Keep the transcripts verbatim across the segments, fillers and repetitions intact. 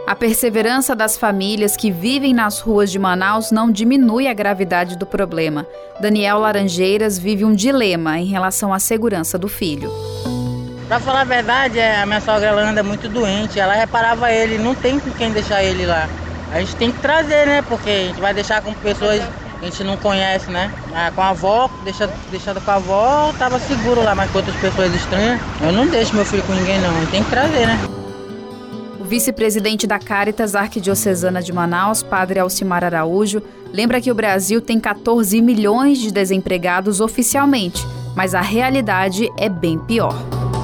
A perseverança das famílias que vivem nas ruas de Manaus não diminui a gravidade do problema. Daniel Laranjeiras vive um dilema em relação à segurança do filho. Pra falar a verdade, a minha sogra ela anda muito doente, ela reparava ele, não tem com quem deixar ele lá. A gente tem que trazer, né? Porque a gente vai deixar com pessoas que a gente não conhece, né? Com a avó, deixando, deixando com a avó, tava seguro lá, mas com outras pessoas estranhas, eu não deixo meu filho com ninguém não, a gente tem que trazer, né? O vice-presidente da Caritas Arquidiocesana de Manaus, padre Alcimar Araújo, lembra que o Brasil tem catorze milhões de desempregados oficialmente, mas a realidade é bem pior.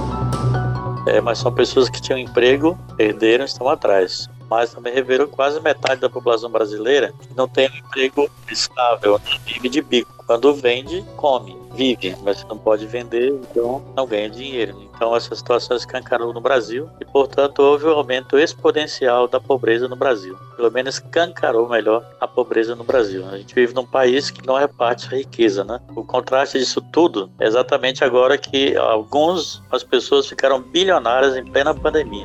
É, mas são pessoas que tinham emprego, perderam, estão atrás. Mas também revelou quase metade da população brasileira que não tem um emprego estável, vive de bico. Quando vende, come, vive, mas não pode vender, então não ganha dinheiro. Então essa situação escancarou no Brasil e, portanto, houve um aumento exponencial da pobreza no Brasil. Pelo menos escancarou melhor a pobreza no Brasil. A gente vive num país que não reparte a riqueza, né? O contraste disso tudo é exatamente agora que algumas as pessoas ficaram bilionárias em plena pandemia.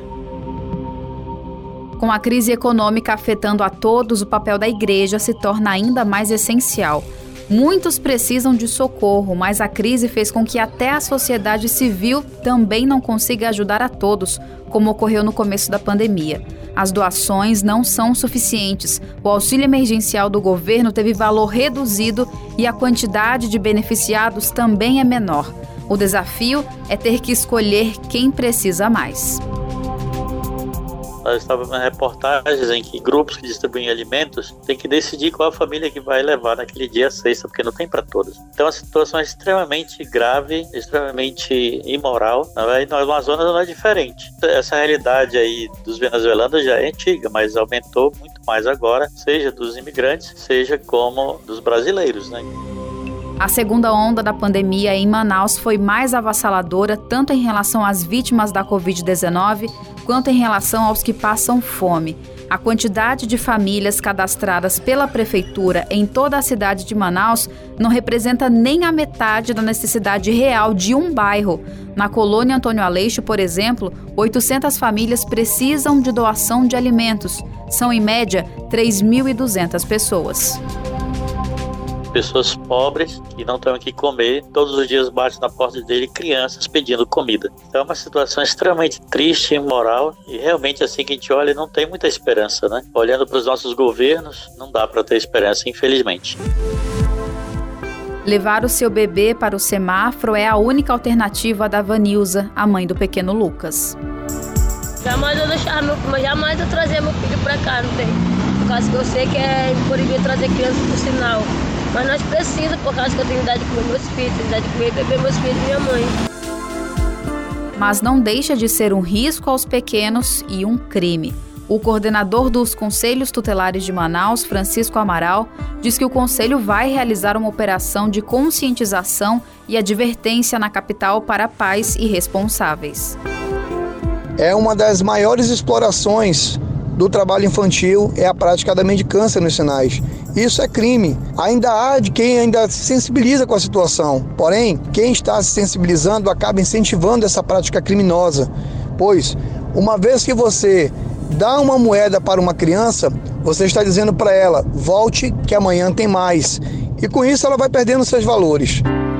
Com a crise econômica afetando a todos, o papel da igreja se torna ainda mais essencial. Muitos precisam de socorro, mas a crise fez com que até a sociedade civil também não consiga ajudar a todos, como ocorreu no começo da pandemia. As doações não são suficientes, o auxílio emergencial do governo teve valor reduzido e a quantidade de beneficiados também é menor. O desafio é ter que escolher quem precisa mais. Nós estávamos em reportagens em que grupos que distribuem alimentos têm que decidir qual a família que vai levar naquele dia a cesta, porque não tem para todas. Então a situação é extremamente grave, extremamente imoral, e no Amazonas não é diferente. Essa realidade aí dos venezuelanos já é antiga, mas aumentou muito mais agora, seja dos imigrantes, seja como dos brasileiros, né? A segunda onda da pandemia em Manaus foi mais avassaladora tanto em relação às vítimas da covid dezenove quanto em relação aos que passam fome. A quantidade de famílias cadastradas pela prefeitura em toda a cidade de Manaus não representa nem a metade da necessidade real de um bairro. Na colônia Antônio Aleixo, por exemplo, oitocentas famílias precisam de doação de alimentos. São, em média, três mil e duzentas pessoas. Pessoas pobres que não têm o que comer, todos os dias bate na porta dele crianças pedindo comida. Então é uma situação extremamente triste e imoral e realmente assim que a gente olha não tem muita esperança, né? Olhando para os nossos governos, não dá para ter esperança, infelizmente. Levar o seu bebê para o semáforo é a única alternativa da Vanilza, a mãe do pequeno Lucas. Jamais eu deixar meu filho, jamais eu trazer meu filho para cá, não tem. Por causa que eu sei que é proibido trazer criança por sinal. Mas nós precisamos, por causa que eu tenho idade de comer meus filhos, tenho idade de comer e beber meus filhos e minha mãe. Mas não deixa de ser um risco aos pequenos e um crime. O coordenador dos Conselhos Tutelares de Manaus, Francisco Amaral, diz que o Conselho vai realizar uma operação de conscientização e advertência na capital para pais irresponsáveis. É uma das maiores explorações do trabalho infantil, é a prática da mendicância nos sinais. Isso é crime. Ainda há de quem ainda se sensibiliza com a situação. Porém, quem está se sensibilizando acaba incentivando essa prática criminosa. Pois, uma vez que você dá uma moeda para uma criança, você está dizendo para ela, volte que amanhã tem mais. E com isso ela vai perdendo seus valores.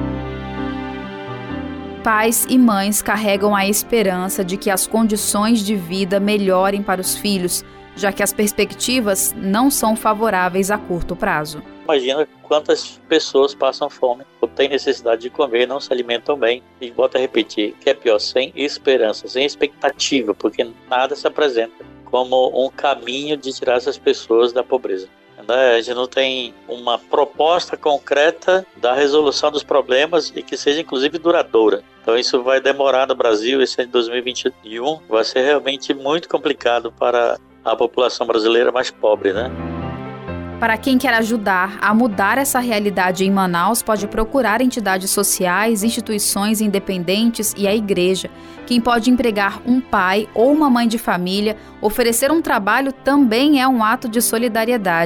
Pais e mães carregam a esperança de que as condições de vida melhorem para os filhos, já que as perspectivas não são favoráveis a curto prazo. Imagina quantas pessoas passam fome, ou têm necessidade de comer e não se alimentam bem. E volto a repetir, que é pior, sem esperança, sem expectativa, porque nada se apresenta como um caminho de tirar essas pessoas da pobreza. A gente não tem uma proposta concreta da resolução dos problemas e que seja inclusive duradoura. Então isso vai demorar no Brasil, esse ano de dois mil e vinte e um vai ser realmente muito complicado para a população brasileira mais pobre, né? Para quem quer ajudar a mudar essa realidade em Manaus, pode procurar entidades sociais, instituições independentes e a igreja. Quem pode empregar um pai ou uma mãe de família, oferecer um trabalho também é um ato de solidariedade.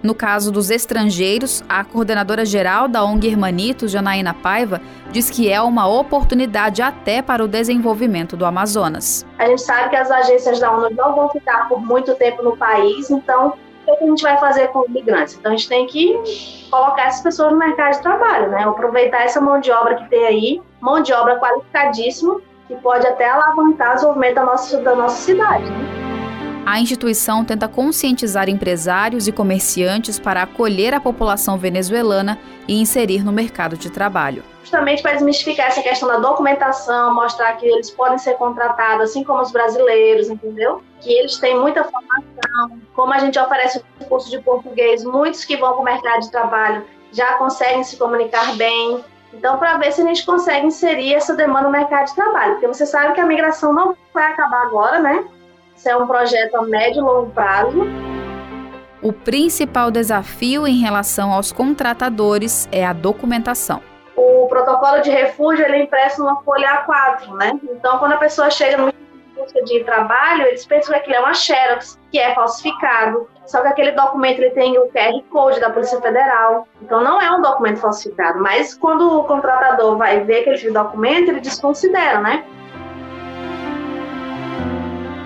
No caso dos estrangeiros, a coordenadora geral da O N G Hermanitos, Janaína Paiva, diz que é uma oportunidade até para o desenvolvimento do Amazonas. A gente sabe que as agências da ONU não vão ficar por muito tempo no país, então o que a gente vai fazer com os migrantes? Então a gente tem que colocar essas pessoas no mercado de trabalho, né? Aproveitar essa mão de obra que tem aí, mão de obra qualificadíssima, que pode até alavancar o desenvolvimento da nossa, da nossa cidade, né? A instituição tenta conscientizar empresários e comerciantes para acolher a população venezuelana e inserir no mercado de trabalho. Justamente para desmistificar essa questão da documentação, mostrar que eles podem ser contratados assim como os brasileiros, entendeu? Que eles têm muita formação. Como a gente oferece o curso de português, muitos que vão para o mercado de trabalho já conseguem se comunicar bem. Então, para ver se a gente consegue inserir essa demanda no mercado de trabalho. Porque você sabe que a migração não vai acabar agora, né? Isso é um projeto a médio e longo prazo. O principal desafio em relação aos contratadores é a documentação. O protocolo de refúgio ele é impresso numa folha A quatro, né? Então, quando a pessoa chega no busca de trabalho, eles pensam que aquilo é uma xerox, que é falsificado. Só que aquele documento ele tem o Q R Code da Polícia Federal. Então, não é um documento falsificado. Mas, quando o contratador vai ver aquele documento, ele desconsidera, né?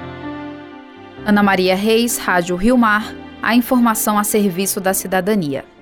Ana Maria Reis, Rádio Rio Mar, a informação a serviço da cidadania.